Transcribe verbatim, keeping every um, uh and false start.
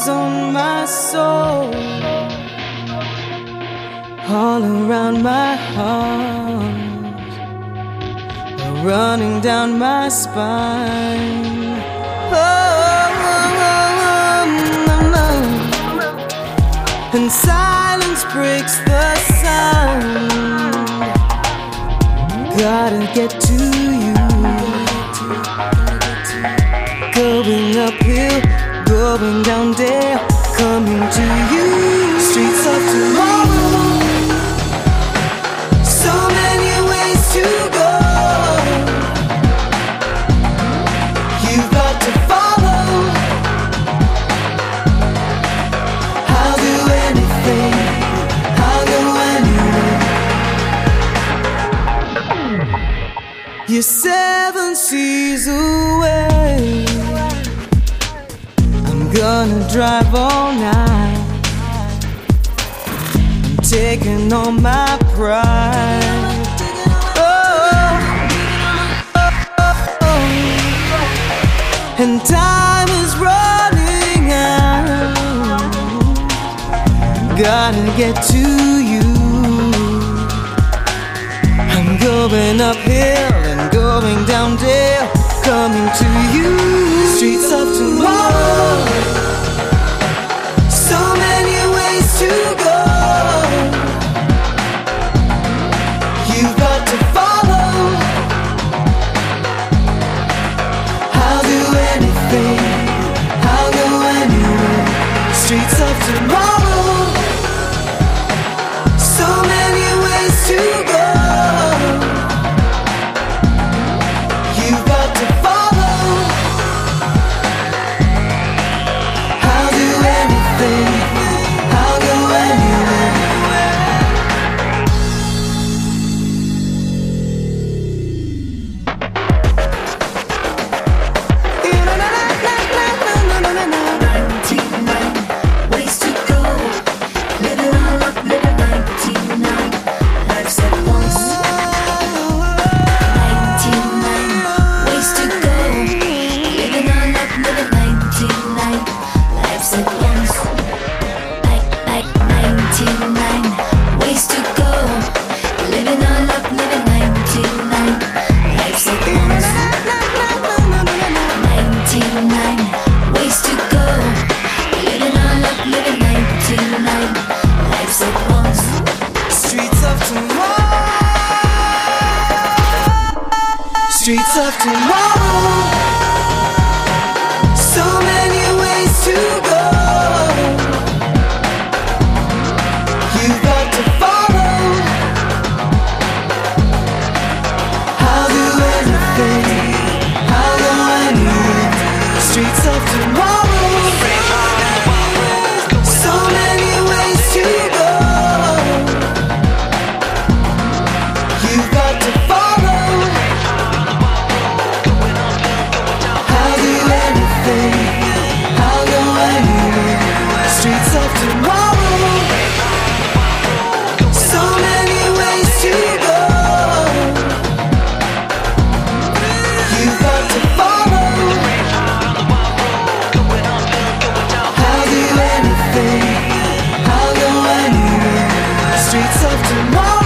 is on my soul, all around my heart, running down my spine. Oh, oh, oh, oh, no, no. And silence breaks the sound. Gotta get to you. Going uphill, going down dale, coming to you. Streets of tomorrow, so many ways to go. You've got to follow. I'll do anything, I'll go anywhere. You're seven seas away. I'm gonna drive all night. I'm taking all my pride. Oh, oh, oh, oh. And time is running out. Gotta get to you. I'm going uphill and going down dale, coming to you. Streets of tomorrow, so many ways to go. You've got to follow. I'll do anything, I'll go anywhere. Streets of tomorrow, so many ways to go. You've got to follow. I'll do anything, I'll go anywhere. ninety-nine ways to go. Living all up, living ninety-nine lives at once. ninety-nine ways to go. Living all up, living ninety-nine lives at once. ninety-nine ways to go. Living all up, living ninety-nine lives at once. ninety-nine ways to go. Living all up, living ninety-nine lives at once. Streets of tomorrow, streets of tomorrow, so many ways to go. You've got to follow. I'll do anything, I'll go anywhere. Streets of tomorrow, so many ways to go. You've got to follow. I'll do anything, I'll go anywhere. Streets of tomorrow, so many ways to go. You've got to follow. I'll do anything, I'll go anywhere. Streets of tomorrow.